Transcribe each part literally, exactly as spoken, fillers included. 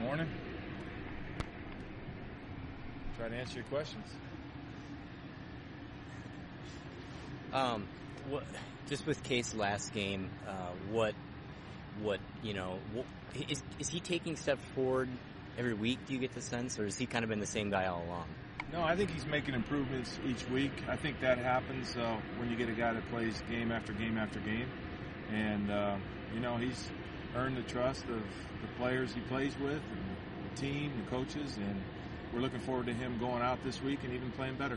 morning. Try to answer your questions. Um, what, just with Case last game, uh, what, what you know, what, is is he taking steps forward every week? Do you get the sense, or has he kind of been the same guy all along? No, I think he's making improvements each week. I think that happens uh, when you get a guy that plays game after game after game, and uh, you know he's earned the trust of the players he plays with, and the team, the coaches, and we're looking forward to him going out this week and even playing better.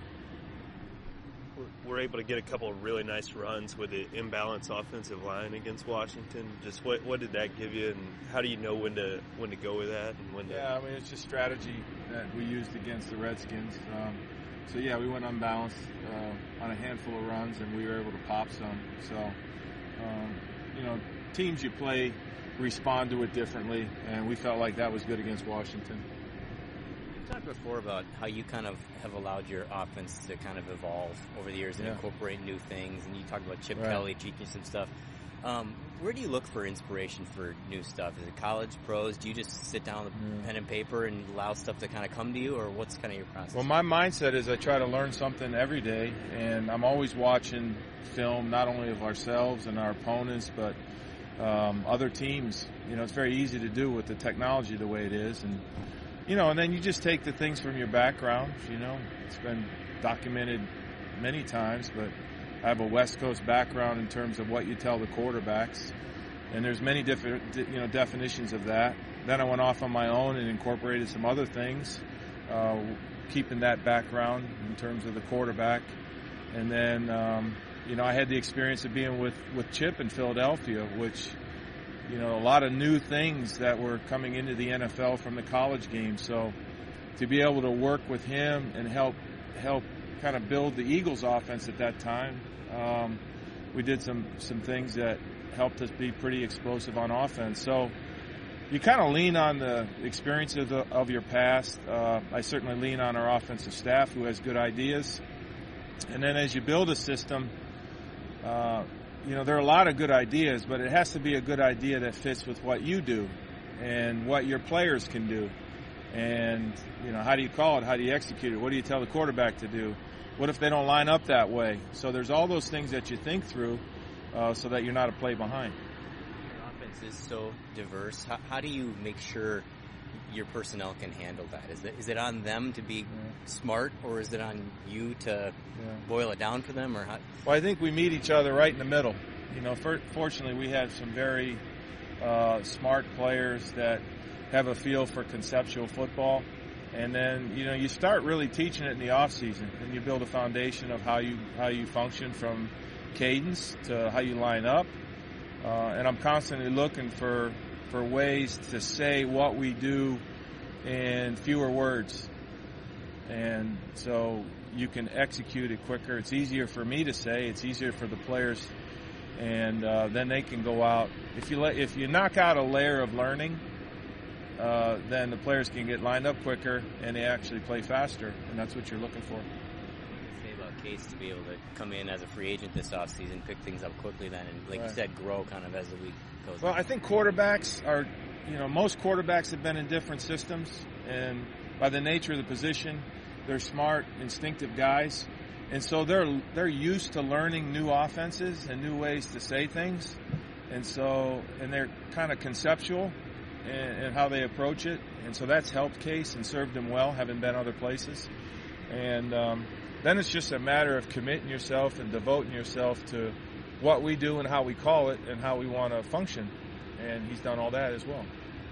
We're able to get a couple of really nice runs with the imbalanced offensive line against Washington. Just what what did that give you, and how do you know when to when to go with that and when to? Yeah, I mean it's just strategy that we used against the Redskins. Um, so yeah, we went unbalanced uh, on a handful of runs, and we were able to pop some. So um, you know, teams you play respond to it differently, and we felt like that was good against Washington. You talked before about how you kind of have allowed your offense to kind of evolve over the years and yeah. incorporate new things, and you talked about Chip right. Kelly teaching some stuff. Um, where do you look for inspiration for new stuff? Is it college, pros? Do you just sit down with yeah. pen and paper and allow stuff to kind of come to you, or what's kind of your process? Well, my mindset is I try to learn something every day, and I'm always watching film, not only of ourselves and our opponents, but um, other teams. You know, it's very easy to do with the technology the way it is, and you know, and then you just take the things from your background. You know, it's been documented many times, but I have a West Coast background in terms of what you tell the quarterbacks, and there's many different, you know, definitions of that. Then I went off on my own and incorporated some other things, uh, keeping that background in terms of the quarterback. And then, um, you know, I had the experience of being with, with Chip in Philadelphia, which, you know, a lot of new things that were coming into the N F L from the college game. So to be able to work with him and help help kind of build the Eagles offense at that time, um, we did some, some things that helped us be pretty explosive on offense. So you kind of lean on the experience of, the, of your past. Uh, I certainly lean on our offensive staff who has good ideas. And then as you build a system, uh, you know, there are a lot of good ideas, but it has to be a good idea that fits with what you do and what your players can do. And, you know, how do you call it? How do you execute it? What do you tell the quarterback to do? What if they don't line up that way? So there's all those things that you think through uh, so that you're not a play behind. Your offense is so diverse. How, how do you make sure your personnel can handle that? Is it, is it on them to be yeah. smart, or is it on you to yeah. boil it down for them? Or how? Well, I think we meet each other right in the middle. You know, for, fortunately, we have some very uh, smart players that have a feel for conceptual football. And then, you know, you start really teaching it in the off season, and you build a foundation of how you how you function from cadence to how you line up. Uh, and I'm constantly looking for for ways to say what we do in fewer words. And so you can execute it quicker. It's easier for me to say. It's easier for the players. And uh, then they can go out. If you let, if you knock out a layer of learning, uh, then the players can get lined up quicker and they actually play faster. And that's what you're looking for. Say about Case to be able to come in as a free agent this offseason, pick things up quickly then, and like right. you said, grow kind of as the week goes well, on. I think quarterbacks are, you know, most quarterbacks have been in different systems, and by the nature of the position, they're smart, instinctive guys, and so they're they're used to learning new offenses and new ways to say things, and so and they're kind of conceptual in, in how they approach it, and so that's helped Case and served him well, having been other places, and um, then it's just a matter of committing yourself and devoting yourself to what we do and how we call it and how we want to function, and he's done all that as well.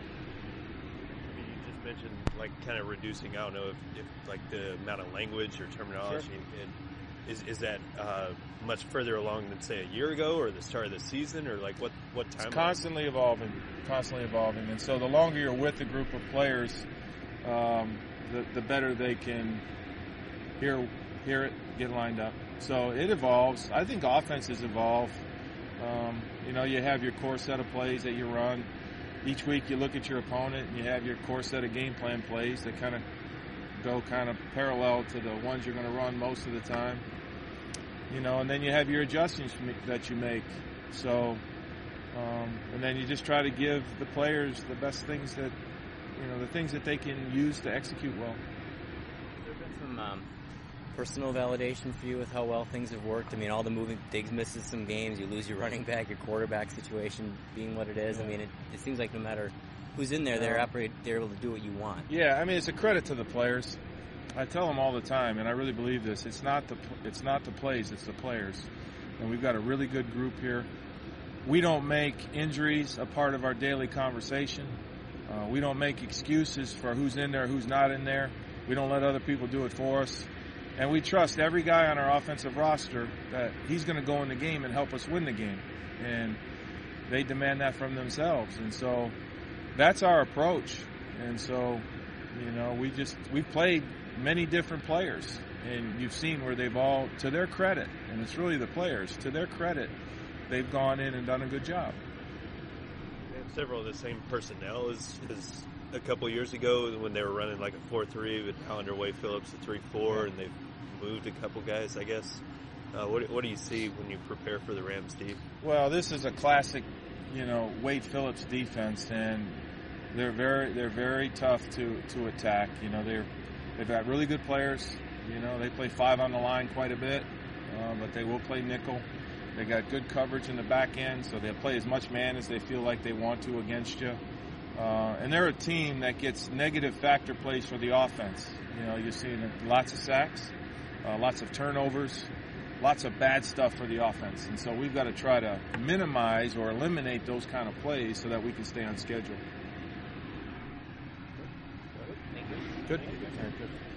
You just mentioned like kind of reducing, I don't know if, if like the amount of language or terminology, sure. and is is that uh, much further along than say a year ago or the start of the season, or like what what time? It's constantly evolving, constantly evolving, and so the longer you're with a group of players, um, the the better they can hear hear it, get lined up. So it evolves. I think offenses evolve. Um, you know, you have your core set of plays that you run. Each week you look at your opponent and you have your core set of game plan plays that kind of go kind of parallel to the ones you're going to run most of the time. You know, and then you have your adjustments that you make. So, um, and then you just try to give the players the best things that you know, the things that they can use to execute well. Has there been some um, personal validation for you with how well things have worked? I mean, all the moving, Diggs misses some games, you lose your running back, your quarterback situation being what it is. I mean, it, it seems like no matter who's in there, they're operate, they're able to do what you want. Yeah, I mean, it's a credit to the players. I tell them all the time, and I really believe this. It's not the it's not the plays, it's the players. And we've got a really good group here. We don't make injuries a part of our daily conversation. Uh, we don't make excuses for who's in there, who's not in there. We don't let other people do it for us. And we trust every guy on our offensive roster that he's going to go in the game and help us win the game. And they demand that from themselves. And so that's our approach. And so, you know, we just, we've played many different players. And you've seen where they've all, to their credit, and it's really the players, to their credit, they've gone in and done a good job. They have several of the same personnel as, as a couple years ago when they were running like a four three with Hollander, Wade Phillips, a three four, and they've moved a couple guys, I guess. Uh, what, what do you see when you prepare for the Rams, Steve? Well, this is a classic, you know, Wade Phillips defense, and they're very they're very tough to, to attack. You know, they're they've got really good players. You know, they play five on the line quite a bit, uh, but they will play nickel. They got good coverage in the back end, so they'll play as much man as they feel like they want to against you. Uh, and they're a team that gets negative factor plays for the offense. You know, you're seeing lots of sacks, uh, lots of turnovers, lots of bad stuff for the offense. And so we've got to try to minimize or eliminate those kind of plays so that we can stay on schedule. Thank you. Good. Very good.